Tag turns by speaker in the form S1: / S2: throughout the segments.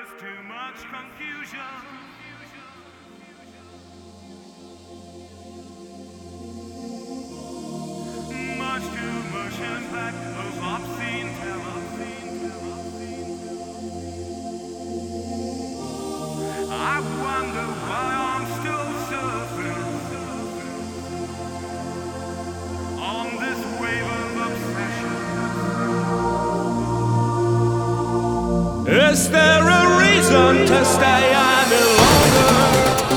S1: is too much confusion. Much too much impact of obscene terror. I wonder why I'm still surfing on this wave of obsession. Is there a reason to stay any longer?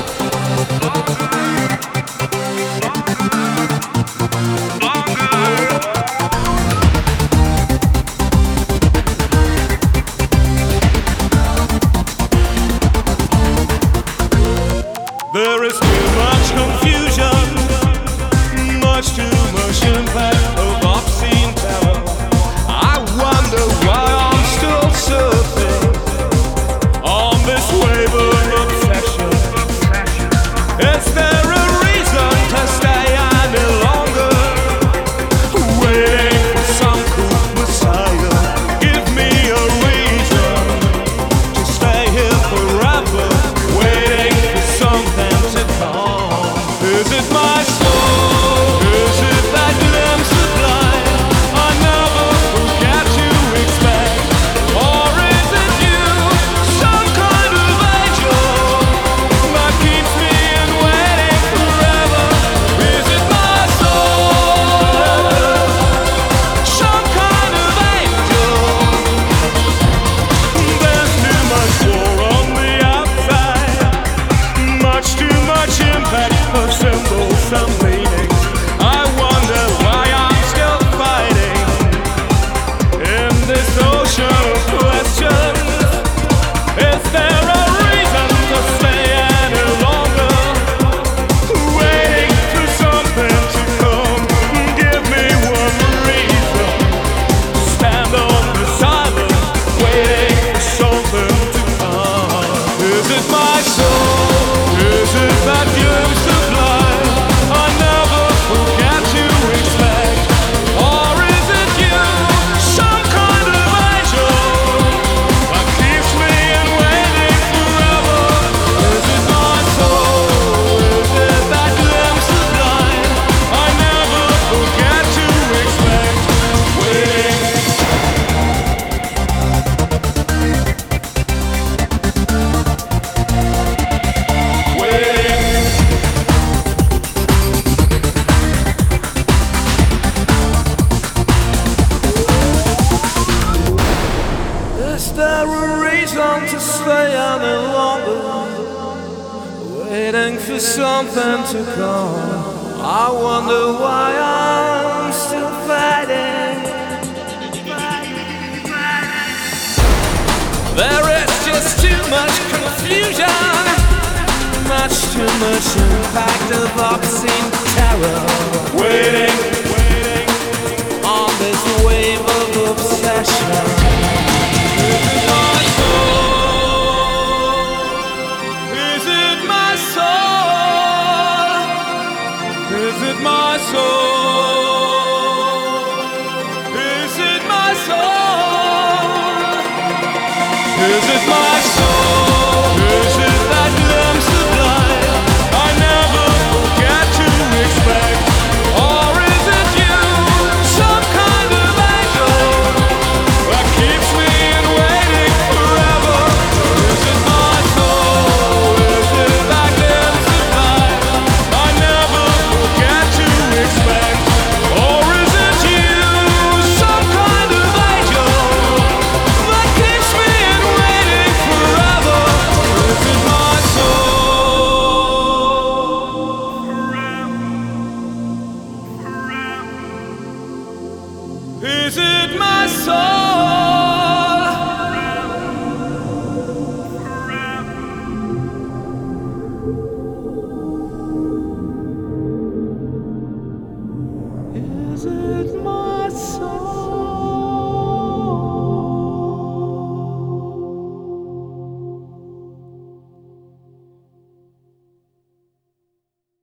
S1: There is too much confusion, much too much impact of obscene terror. I wonder why I'm still surfing on this wave of obsession. Is there a reason to stay any longer? Waiting for some cool messiah. Give me a reason to stay here forever. Waiting for something to come. Is it my soul? Is it that glimpse of light I never forget to expect? Or is it you, some kind of angel that keeps me in waiting forever? Is it my soul? Some kind of angel. There's too much war on the outside, much too much impact of symbols and meanings. I wonder why I'm still fighting in this ocean of questions. Is there a reason to stay any longer? Waiting for something to come. Give me one reason. Stand on the silence, waiting for something to come. Is it my soul? Is it that glimpse of light I never forget to expect? Or is it you, some kind of angel that keeps me in waiting forever? Is it my soul? Is it that glimpse of light I never forget to expect? Waiting. Is there a reason to stay any longer? Waiting for something to come. I wonder why I'm still fighting. There is just too much confusion, much too much impact of obscene terror. Waiting on this wave of obsession. Is it my soul? Is it my soul? Is it my soul? Is it my soul? Is it my soul? Is it that glimpse of light I never forget to expect? Or is it you, some kind of angel that keeps me in waiting forever? Is it my soul? Is it that glimpse of light I never forget to expect? Or is it you, some kind of angel that keeps me in waiting forever? Is it my soul? Is it my soul? Is it my soul?